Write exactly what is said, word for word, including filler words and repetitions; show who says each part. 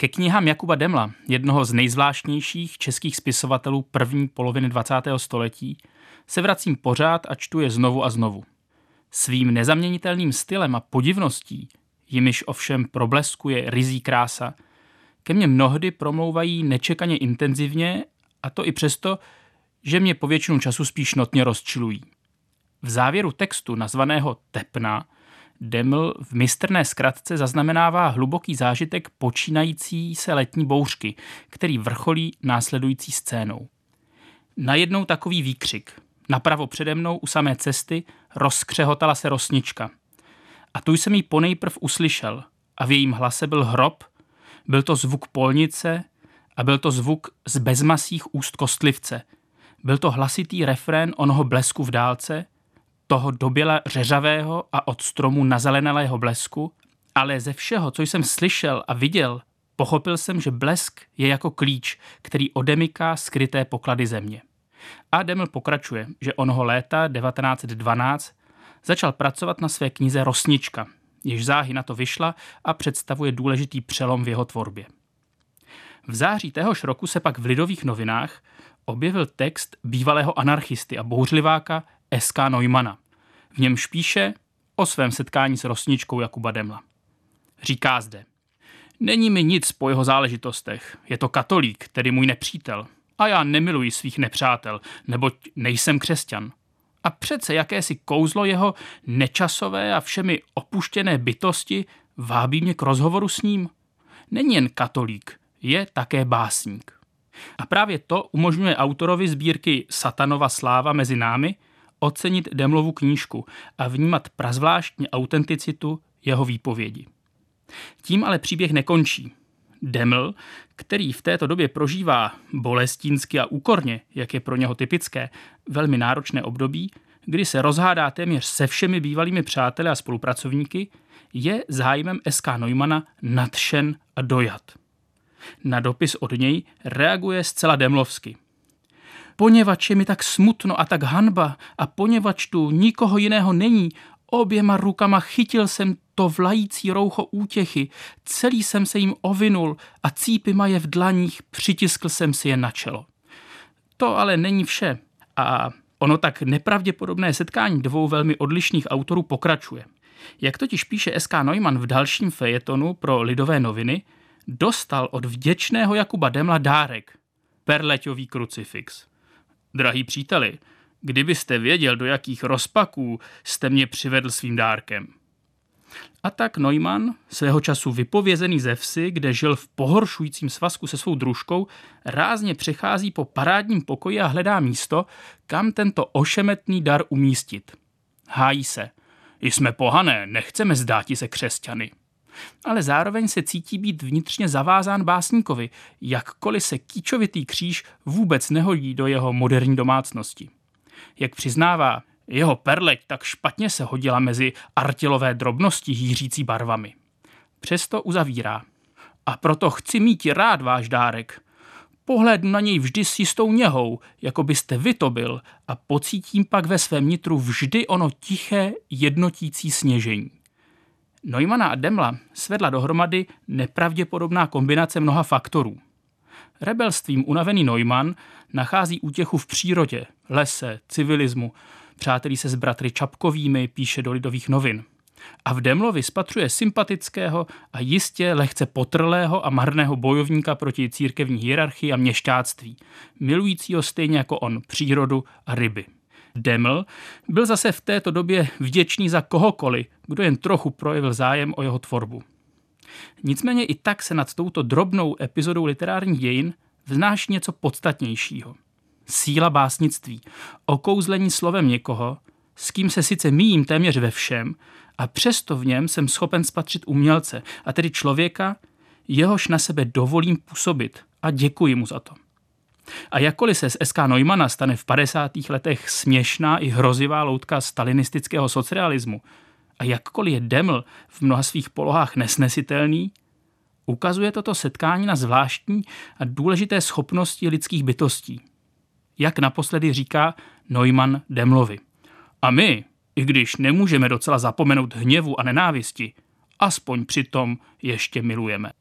Speaker 1: Ke knihám Jakuba Demla, jednoho z nejzvláštnějších českých spisovatelů první poloviny dvacátého století, se vracím pořád a čtu je znovu a znovu. Svým nezaměnitelným stylem a podivností, jimiž ovšem probleskuje ryzí krása, ke mně mnohdy promlouvají nečekaně intenzivně, a to i přesto, že mě po většinu času spíš notně rozčilují. V závěru textu nazvaného Tepna Deml v mistrné zkratce zaznamenává hluboký zážitek počínající se letní bouřky, který vrcholí následující scénou. Najednou takový výkřik. Napravo přede mnou u samé cesty rozkřehotala se rosnička. A tu jsem ji ponejprv uslyšel a v jejím hlase byl hrob, byl to zvuk polnice a byl to zvuk z bezmasých úst kostlivce. Byl to hlasitý refrén onoho blesku v dálce, toho doběla řeřavého a od stromu nazelenalého blesku, ale ze všeho, co jsem slyšel a viděl, pochopil jsem, že blesk je jako klíč, který odemyká skryté poklady země. A Deml pokračuje, že onoho léta devatenáct set dvanáct začal pracovat na své knize Rosnička, jež záhy na to vyšla a představuje důležitý přelom v jeho tvorbě. V září téhož roku se pak v Lidových novinách objevil text bývalého anarchisty a bouřliváka S K Neumana. V němž píše o svém setkání s Rosničkou Jakuba Demla. Říká zde: Není mi nic po jeho záležitostech, je to katolík, tedy můj nepřítel, a já nemiluji svých nepřátel, neboť nejsem křesťan. A přece jakési kouzlo jeho nečasové a všemi opuštěné bytosti vábí mě k rozhovoru s ním. Není jen katolík, je také básník. A právě to umožňuje autorovi sbírky Satanova sláva mezi námi ocenit Demlovu knížku a vnímat prazvláštní autenticitu jeho výpovědi. Tím ale příběh nekončí. Deml, který v této době prožívá bolestínsky a úkorně, jak je pro něho typické, velmi náročné období, kdy se rozhádá téměř se všemi bývalými přáteli a spolupracovníky, je zájmem S K Neumana nadšen a dojat. Na dopis od něj reaguje zcela demlovsky. Poněvadž je mi tak smutno a tak hanba a poněvadž tu nikoho jiného není, oběma rukama chytil jsem to vlající roucho útěchy, celý jsem se jim ovinul a cípy maje v dlaních přitiskl jsem si je na čelo. To ale není vše a ono tak nepravděpodobné setkání dvou velmi odlišných autorů pokračuje. Jak totiž píše S K Neumann v dalším fejetonu pro Lidové noviny, dostal od vděčného Jakuba Demla dárek, perleťový krucifix. Drahý příteli, kdybyste věděl, do jakých rozpaků jste mě přivedl svým dárkem. A tak Neumann, svého času vypovězený ze vsi, kde žil v pohoršujícím svazku se svou družkou, rázně přechází po parádním pokoji a hledá místo, kam tento ošemetný dar umístit. Hájí se. Jsme pohané, nechceme zdáti se křesťany. Ale zároveň se cítí být vnitřně zavázán básníkovi, jakkoliv se kýčovitý kříž vůbec nehodí do jeho moderní domácnosti. Jak přiznává, jeho perleť tak špatně se hodila mezi artilové drobnosti hýřící barvami. Přesto uzavírá. A proto chci mít rád váš dárek. Pohlédnu na něj vždy s jistou něhou, jako byste vy to byl, a pocítím pak ve svém nitru vždy ono tiché, jednotící sněžení. Neumana a Demla svedla dohromady nepravděpodobná kombinace mnoha faktorů. Rebelstvím unavený Neumann nachází útěchu v přírodě, lese, civilismu, přátelí se s bratry Čapkovými, píše do Lidových novin. A v Demlovi spatřuje sympatického a jistě lehce potrlého a marného bojovníka proti církevní hierarchii a měšťáctví, milujícího stejně jako on přírodu a ryby. Deml byl zase v této době vděčný za kohokoliv, kdo jen trochu projevil zájem o jeho tvorbu. Nicméně i tak se nad touto drobnou epizodou literárních dějin vznáší něco podstatnějšího. Síla básnictví, okouzlení slovem někoho, s kým se sice míjím téměř ve všem, a přesto v něm jsem schopen spatřit umělce, a tedy člověka, jehož na sebe dovolím působit a děkuji mu za to. A jakkoliv se z S K Neumana stane v padesátých letech směšná i hrozivá loutka stalinistického socialismu a jakkoliv je Deml v mnoha svých polohách nesnesitelný, ukazuje toto setkání na zvláštní a důležité schopnosti lidských bytostí. Jak naposledy říká Neumann Demlovi. A my, i když nemůžeme docela zapomenout hněvu a nenávisti, aspoň přitom ještě milujeme.